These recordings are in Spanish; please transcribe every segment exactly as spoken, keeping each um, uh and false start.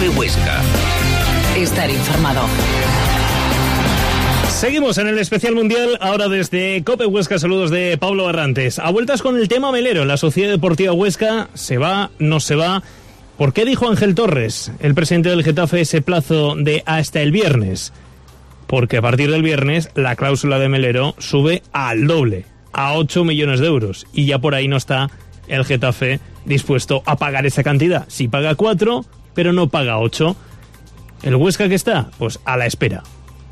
COPE Huesca. Estar informado. Seguimos en el especial mundial, ahora desde COPE Huesca. Saludos de Pablo Barrantes. A vueltas con el tema Melero. La Sociedad Deportiva Huesca se va, no se va. ¿Por qué dijo Ángel Torres, el presidente del Getafe, ese plazo de hasta el viernes? Porque a partir del viernes la cláusula de Melero sube al doble, a ocho millones de euros. Y ya por ahí no está el Getafe dispuesto a pagar esa cantidad. Si paga cuatro, pero no paga ocho. ¿El Huesca qué está? Pues a la espera.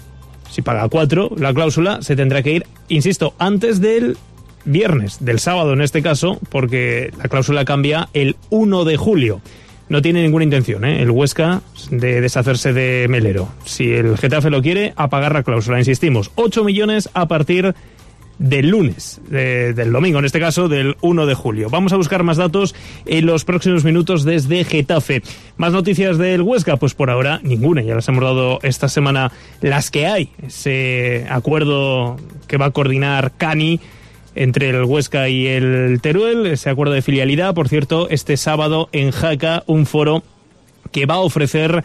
Si paga cuatro, la cláusula se tendrá que ir, insisto, antes del viernes, del sábado en este caso, porque la cláusula cambia el uno de julio. No tiene ninguna intención, ¿eh? el Huesca, de deshacerse de Melero. Si el Getafe lo quiere, a pagar la cláusula. Insistimos, ocho millones a partir del lunes, de, del domingo, en este caso, del uno de julio. Vamos a buscar más datos en los próximos minutos desde Getafe. ¿Más noticias del Huesca? Pues por ahora ninguna, ya las hemos dado esta semana las que hay. Ese acuerdo que va a coordinar Cani entre el Huesca y el Teruel, ese acuerdo de filialidad. Por cierto, este sábado en Jaca, un foro que va a ofrecer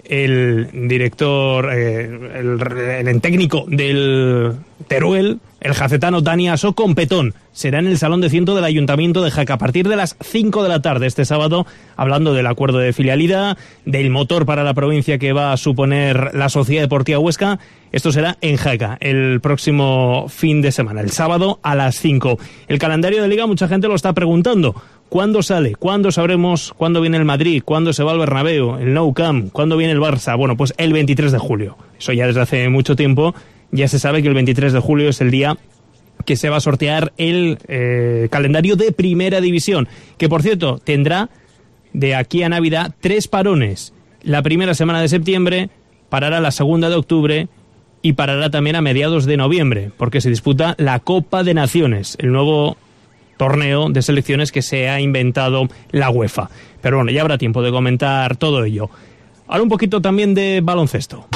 el director, eh, el, el técnico del Teruel, el jacetano Dani Aso, con Petón. Será en el Salón de Ciento del Ayuntamiento de Jaca a partir de las cinco de la tarde este sábado, hablando del acuerdo de filialidad, del motor para la provincia que va a suponer la Sociedad Deportiva Huesca. Esto será en Jaca el próximo fin de semana, el sábado a las cinco. El calendario de Liga, mucha gente lo está preguntando. ¿Cuándo sale? ¿Cuándo sabremos cuándo viene el Madrid? ¿Cuándo se va al Bernabéu? ¿El Nou Camp? ¿Cuándo viene el Barça? Bueno, pues el veintitrés de julio. Eso ya desde hace mucho tiempo. Ya se sabe que el veintitrés de julio es el día que se va a sortear el eh, calendario de Primera División, que por cierto tendrá de aquí a Navidad tres parones. La primera semana de septiembre, parará la segunda de octubre y parará también a mediados de noviembre, porque se disputa la Copa de Naciones, el nuevo torneo de selecciones que se ha inventado la UEFA. Pero bueno, ya habrá tiempo de comentar todo ello. Ahora un poquito también de baloncesto.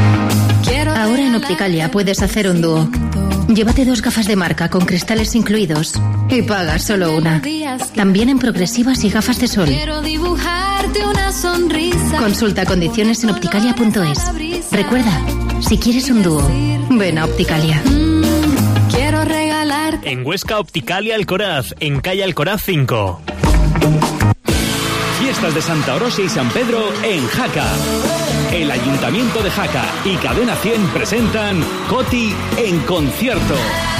Ahora en Opticalia puedes hacer un dúo. Llévate dos gafas de marca con cristales incluidos y pagas solo una. También en progresivas y gafas de sol. Consulta condiciones en opticalia punto es. Recuerda, si quieres un dúo, ven a Opticalia. En Huesca, Opticalia Alcoraz, en calle Alcoraz cinco. Fiestas de Santa Orosia y San Pedro en Jaca. El Ayuntamiento de Jaca y Cadena cien presentan Coti en concierto.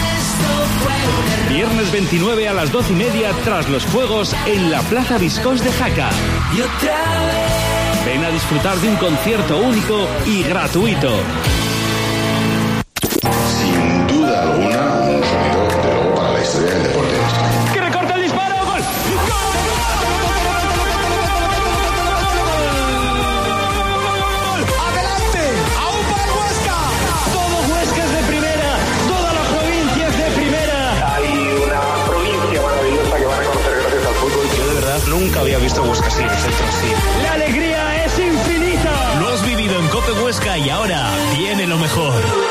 Viernes veintinueve a las doce y media tras los fuegos en la Plaza Viscós de Jaca. Ven a disfrutar de un concierto único y gratuito. Sin duda alguna, un sonido de luego para la historia del deporte. ¡Que recorta el disparo! ¡Gol! Nunca había visto Huesca así, en el centro así. ¡La alegría es infinita! Lo has vivido en COPE Huesca y ahora viene lo mejor.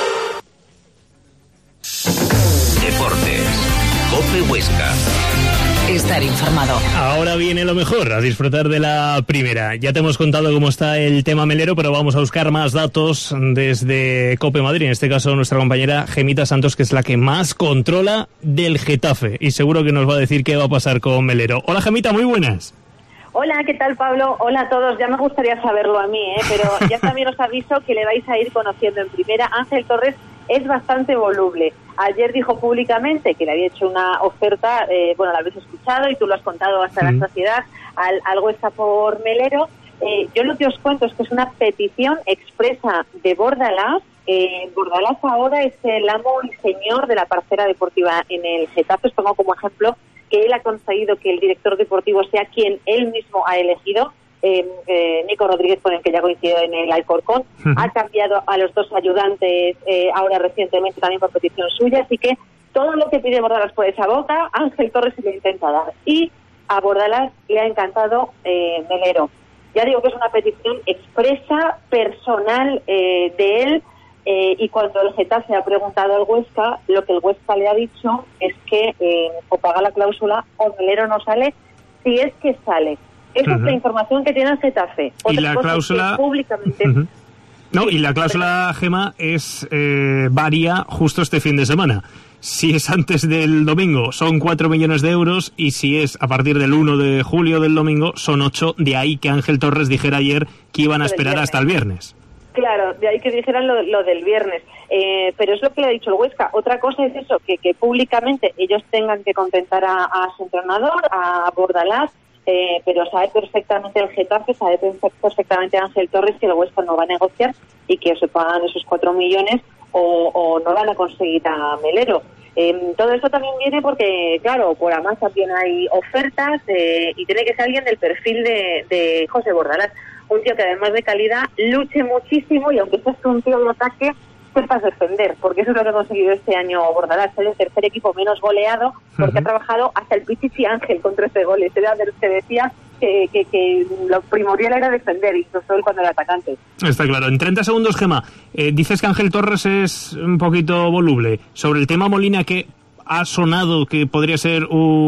Deportes. COPE Huesca. Estar informado. Ahora viene lo mejor, a disfrutar de la primera. Ya te hemos contado cómo está el tema Melero, pero vamos a buscar más datos desde COPE Madrid. En este caso, nuestra compañera Gemita Santos, que es la que más controla del Getafe. Y seguro que nos va a decir qué va a pasar con Melero. Hola, Gemita, muy buenas. Hola, ¿qué tal, Pablo? Hola a todos. Ya me gustaría saberlo a mí, ¿eh? Pero ya también os aviso que le vais a ir conociendo en primera. Ángel Torres es bastante voluble. Ayer dijo públicamente que le había hecho una oferta, eh, bueno, la habéis escuchado y tú lo has contado hasta mm. la saciedad, al, algo está por Melero. Eh, yo lo que os cuento es que es una petición expresa de Bordalás. Eh, Bordalás ahora es el amo y señor de la parcela deportiva en el Getafe. Os pongo como ejemplo que él ha conseguido que el director deportivo sea quien él mismo ha elegido. Eh, eh, Nico Rodríguez, con el que ya coincidió en el Alcorcón, uh-huh. ha cambiado a los dos ayudantes eh, ahora recientemente también por petición suya, así que todo lo que pide Bordalás por esa boca, Ángel Torres se le intenta dar, y a Bordalás le ha encantado eh, Melero. Ya digo que es una petición expresa, personal eh, de él, eh, y cuando el Getafe ha preguntado al Huesca, lo que el Huesca le ha dicho es que eh, o paga la cláusula o Melero no sale, si es que sale. Esa Uh-huh. es la información que tiene el Getafe. Y Otra la cosa cláusula... es que públicamente... Uh-huh. No, y la cláusula, Gema, es eh, varía justo este fin de semana. Si es antes del domingo, son cuatro millones de euros, y si es a partir del uno de julio del domingo, son ocho. De ahí que Ángel Torres dijera ayer que iban a esperar hasta el viernes. Claro, de ahí que dijeran lo, lo del viernes. Eh, pero es lo que le ha dicho el Huesca. Otra cosa es eso, que, que públicamente ellos tengan que contentar a, a su entrenador, a Bordalás, eh, pero sabe perfectamente el Getafe, sabe perfectamente Ángel Torres que el Huesca no va a negociar y que o se pagan esos cuatro millones o, o no van a conseguir a Melero. Eh, todo esto también viene porque, claro, por además también hay ofertas eh, y tiene que ser alguien del perfil de, de José Bordalás. Un tío que además de calidad luche muchísimo y aunque seas un tío de ataque, sepas defender, porque eso es lo que ha conseguido este año Bordalás, ser el tercer equipo menos goleado, porque uh-huh. ha trabajado hasta el Pichichi Ángel con trece goles. Era de los que decía que, que, que lo primordial era defender, incluso él cuando era atacante. Está claro. En treinta segundos, Gema, eh, dices que Ángel Torres es un poquito voluble. Sobre el tema Molina, que ha sonado que podría ser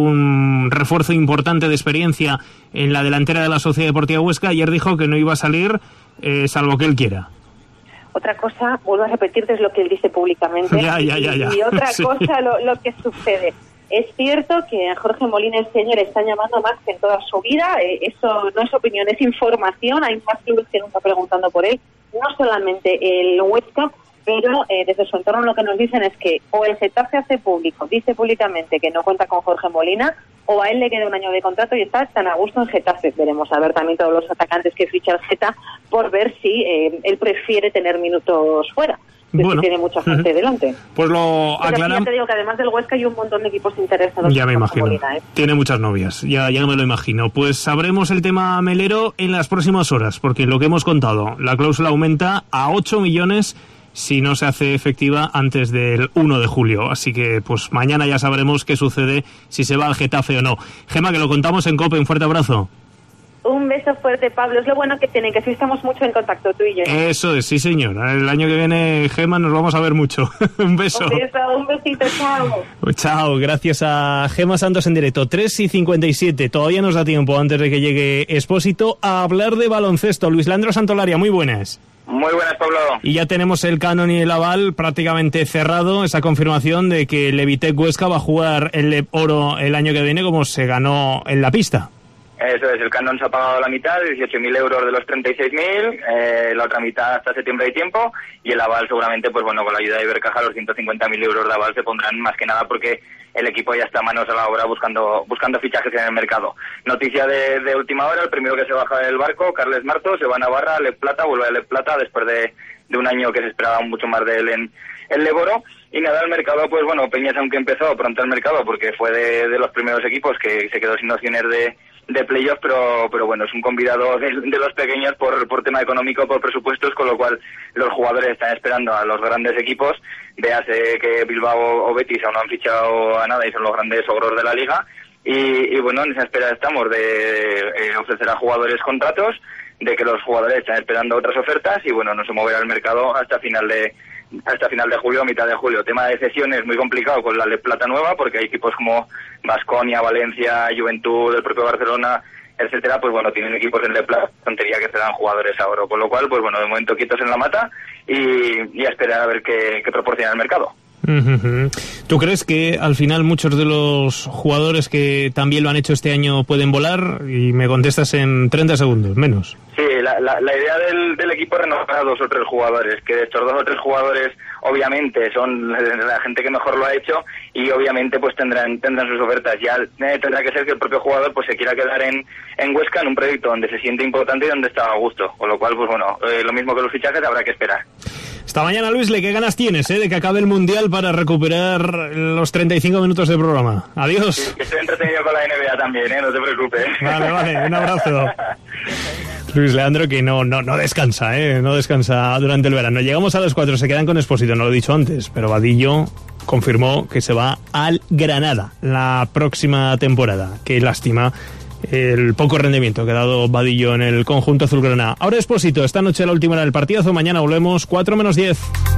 un refuerzo importante de experiencia en la delantera de la Sociedad Deportiva Huesca, ayer dijo que no iba a salir eh, salvo que él quiera. Otra cosa, vuelvo a repetirte, es lo que él dice públicamente. Ya, ya, ya, ya. Y otra sí. cosa, lo, lo que sucede. Es cierto que a Jorge Molina el señor está llamando más que en toda su vida. Eh, eso no es opinión, es información. Hay más clubes que nunca preguntando por él. No solamente el Huesca, pero eh, desde su entorno lo que nos dicen es que o el Getafe hace público, dice públicamente que no cuenta con Jorge Molina, o a él le queda un año de contrato y está tan a gusto en Getafe. Veremos a ver también todos los atacantes que ficha el Geta por ver si eh, él prefiere tener minutos fuera. Bueno, tiene mucha gente uh-huh. delante. Pues lo aclaramos. Ya te digo que además del Huesca hay un montón de equipos interesados. Ya me imagino. Molina, ¿eh? Tiene muchas novias, ya, ya me lo imagino. Pues sabremos el tema Melero en las próximas horas, porque lo que hemos contado, la cláusula aumenta a ocho millones si no se hace efectiva antes del uno de julio. Así que pues mañana ya sabremos qué sucede, si se va al Getafe o no. Gema, que lo contamos en COPE. Un fuerte abrazo. Un beso fuerte, Pablo. Es lo bueno que tienen, que sí estamos mucho en contacto tú y yo. Eso es, sí señor. El año que viene, Gema, nos vamos a ver mucho. Un beso. Un beso, un besito, chao. Chao, gracias a Gema Santos en directo. tres y cincuenta y siete, todavía nos da tiempo antes de que llegue Expósito a hablar de baloncesto. Luis Leandro Santolaria, muy buenas. Muy buenas, Pablo. Y ya tenemos el canon y el aval prácticamente cerrado, esa confirmación de que el Levitec Huesca va a jugar el Lep Oro el año que viene como se ganó en la pista. Eso es, el canon se ha pagado la mitad, dieciocho mil euros de los treinta y seis mil, eh, la otra mitad hasta septiembre hay tiempo, y el aval seguramente, pues bueno, con la ayuda de Ibercaja, los ciento cincuenta mil euros de aval se pondrán más que nada porque el equipo ya está manos a la obra buscando buscando fichajes en el mercado. Noticia de, de última hora, el primero que se baja del barco, Carles Marto, se va a Navarra, Lep Plata, vuelve a Lep Plata después de, de un año que se esperaba mucho más de él en el Leboro. Y nada, el mercado, pues bueno, Peñas, aunque empezó pronto el mercado porque fue de, de los primeros equipos que se quedó sin opciones de de playoff, pero pero bueno, es un convidado de, de los pequeños por por tema económico, por presupuestos, con lo cual los jugadores están esperando a los grandes equipos. Véase que Bilbao o Betis aún no han fichado a nada y son los grandes ogros de la liga, y, y bueno, en esa espera estamos de eh, ofrecer a jugadores contratos, de que los jugadores están esperando otras ofertas, y bueno, no se moverá el mercado hasta final de hasta final de julio o mitad de julio. Tema de cesiones muy complicado con la Lep Plata nueva, porque hay equipos como Baskonia, Valencia, Juventud, el propio Barcelona, etcétera, pues bueno, tienen equipos en Lep Plata, tontería que se dan jugadores a oro, con lo cual, pues bueno, de momento quietos en la mata y, y a esperar a ver qué, qué proporciona el mercado. Uh-huh. ¿Tú crees que al final muchos de los jugadores que también lo han hecho este año pueden volar? Y me contestas en treinta segundos, menos. Sí, la, la, la idea del, del equipo es renovar a dos o tres jugadores, que de estos dos o tres jugadores obviamente son la gente que mejor lo ha hecho y obviamente pues tendrán tendrán sus ofertas. Ya eh, tendrá que ser que el propio jugador pues se quiera quedar en, en Huesca, en un proyecto donde se siente importante y donde está a gusto, con lo cual pues bueno, eh, lo mismo que los fichajes, habrá que esperar. Hasta mañana, Luis. ¿Qué ganas tienes eh, de que acabe el Mundial para recuperar los treinta y cinco minutos de programa? Adiós. Sí, que estoy entretenido con la N B A también, ¿eh? No te preocupes. Vale, vale, un abrazo. Luis Leandro, que no, no, no descansa, ¿eh? No descansa durante el verano. Llegamos a las cuatro, se quedan con Expósito, no lo he dicho antes, pero Vadillo confirmó que se va al Granada la próxima temporada. Qué lástima el poco rendimiento que ha dado Vadillo en el conjunto azulgrana. Ahora Expósito, esta noche la última hora del partidazo, mañana volvemos cuatro menos diez.